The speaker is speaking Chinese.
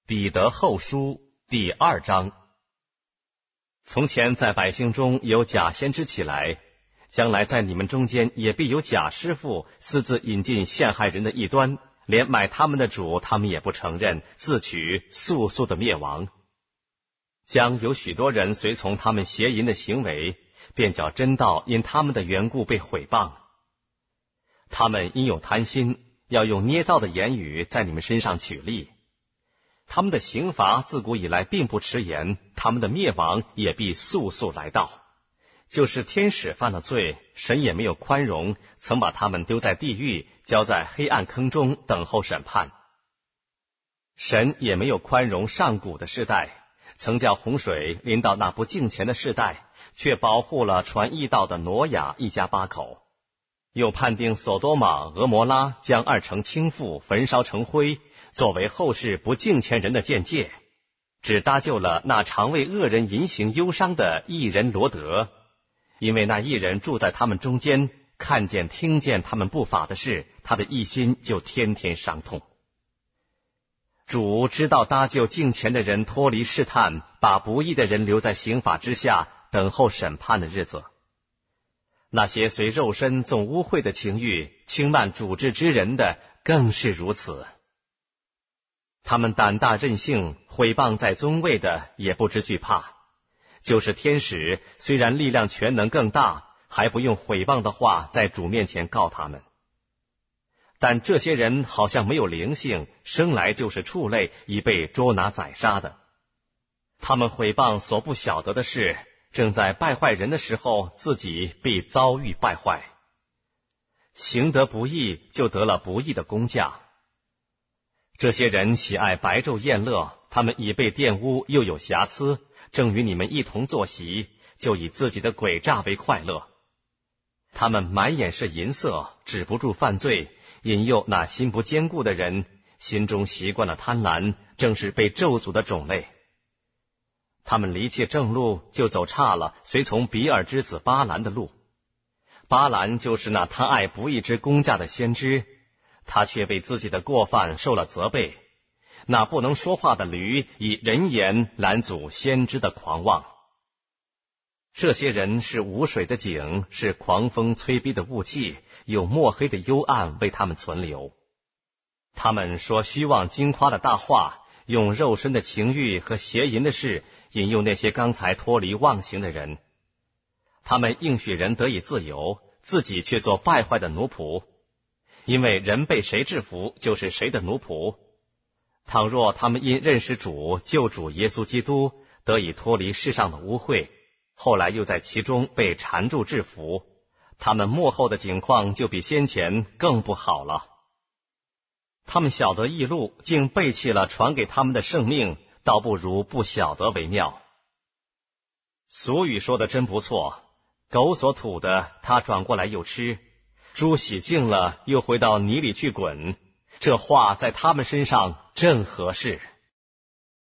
彼得后书第2章。从前在百姓中有假先知起来，将来在你们中间也必有假师傅，私自引进陷害人的异端，连买他们的主他们也不承认，自取速速的灭亡。将有许多人随从他们邪淫的行为，便叫真道因他们的缘故被毁谤。他们因有贪心，要用捏造的言语在你们身上取利。他们的刑罚自古以来并不迟延，他们的灭亡也必速速来到。就是天使犯了罪，神也没有宽容，曾把他们丢在地狱，交在黑暗坑中等候审判。神也没有宽容上古的世代，曾叫洪水临到那不敬虔的世代，却保护了传义道的挪亚一家8口。又判定所多玛、俄摩拉将2城倾覆，焚烧成灰，作为后世不敬虔人的鉴戒，只搭救了那常为恶人淫行忧伤的义人罗德，因为那义人住在他们中间，看见听见他们不法的事，他的一心就天天伤痛。主知道搭救敬虔的人脱离试探，把不义的人留在刑罚之下，等候审判的日子。那些随肉身纵污秽的情欲，轻慢主治之人的，更是如此。他们胆大任性，毁谤在尊位的，也不知惧怕。就是天使，虽然力量全能更大，还不用毁谤的话在主面前告他们。但这些人好像没有灵性，生来就是畜类，已被捉拿宰杀的。他们毁谤所不晓得的事，正在败坏人的时候，自己必遭遇败坏。行得不义，就得了不义的工价。这些人喜爱白昼宴乐，他们已被玷污，又有瑕疵，正与你们一同坐席，就以自己的诡诈为快乐。他们满眼是淫色，止不住犯罪，引诱那心不坚固的人，心中习惯了贪婪，正是被咒诅的种类。他们离弃正路，就走岔了，随从比尔之子巴兰的路。巴兰就是那贪爱不义之工价的先知，他却为自己的过犯受了责备。那不能说话的驴，以人言拦阻先知的狂妄。这些人是无水的井，是狂风催逼的雾气，有墨黑的幽暗为他们存留。他们说虚妄惊夸的大话，用肉身的情欲和邪淫的事引诱那些刚才脱离妄行的人。他们应许人得以自由，自己却做败坏的奴仆。因为人被谁制服，就是谁的奴仆。倘若他们因认识主救主耶稣基督，得以脱离世上的污秽，后来又在其中被缠住制服，他们末后的景况就比先前更不好了。他们晓得义路，竟背弃了传给他们的圣命，倒不如不晓得为妙。俗语说的真不错，狗所吐的，他转过来又吃；猪洗净了，又回到泥里去滚。这话在他们身上正合适。